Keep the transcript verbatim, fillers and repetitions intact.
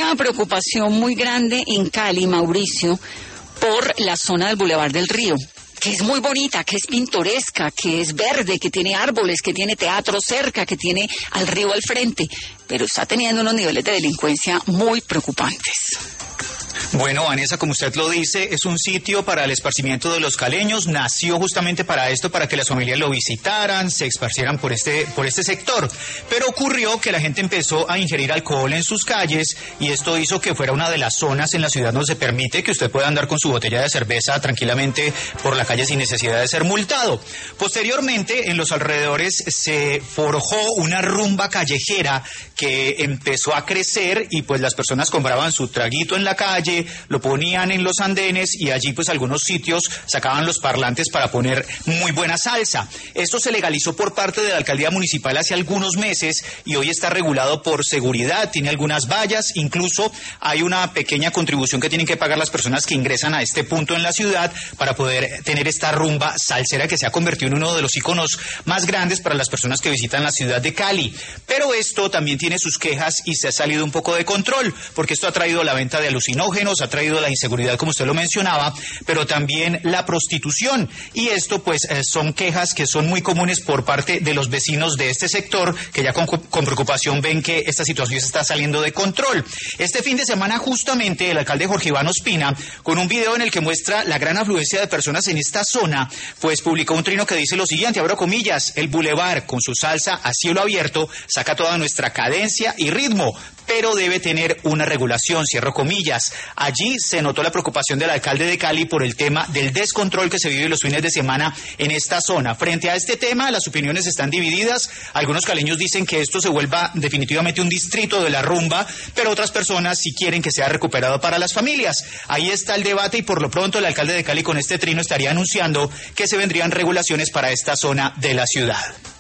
una preocupación muy grande en Cali, Mauricio, por la zona del Boulevard del Río, que es muy bonita, que es pintoresca, que es verde, que tiene árboles, que tiene teatro cerca, que tiene al río al frente, pero está teniendo unos niveles de delincuencia muy preocupantes. Bueno, Vanessa, como usted lo dice, es un sitio para el esparcimiento de los caleños. Nació justamente para esto, para que las familias lo visitaran, se esparcieran por este, por este sector. Pero ocurrió que la gente empezó a ingerir alcohol en sus calles y esto hizo que fuera una de las zonas en la ciudad donde se permite que usted pueda andar con su botella de cerveza tranquilamente por la calle sin necesidad de ser multado. Posteriormente, en los alrededores se forjó una rumba callejera que empezó a crecer y pues las personas compraban su traguito en la calle, lo ponían en los andenes y allí pues algunos sitios sacaban los parlantes para poner muy buena salsa. Esto se legalizó por parte de la alcaldía municipal hace algunos meses y hoy está regulado por seguridad, tiene algunas vallas, incluso hay una pequeña contribución que tienen que pagar las personas que ingresan a este punto en la ciudad para poder tener esta rumba salsera que se ha convertido en uno de los íconos más grandes para las personas que visitan la ciudad de Cali. Pero esto también tiene sus quejas y se ha salido un poco de control, porque esto ha traído la venta de alucinógenos, ha traído la inseguridad, como usted lo mencionaba, pero también la prostitución. Y esto, pues, eh, son quejas que son muy comunes por parte de los vecinos de este sector, que ya con, con preocupación ven que esta situación se está saliendo de control. Este fin de semana, justamente, el alcalde Jorge Iván Ospina, con un video en el que muestra la gran afluencia de personas en esta zona, pues publicó un trino que dice lo siguiente, abro comillas, el bulevar con su salsa a cielo abierto saca toda nuestra cadencia y ritmo, pero debe tener una regulación, cierro comillas. Allí se notó la preocupación del alcalde de Cali por el tema del descontrol que se vive los fines de semana en esta zona. Frente a este tema, las opiniones están divididas. Algunos caleños dicen que esto se vuelva definitivamente un distrito de la rumba, pero otras personas sí quieren que sea recuperado para las familias. Ahí está el debate y por lo pronto el alcalde de Cali con este trino estaría anunciando que se vendrían regulaciones para esta zona de la ciudad.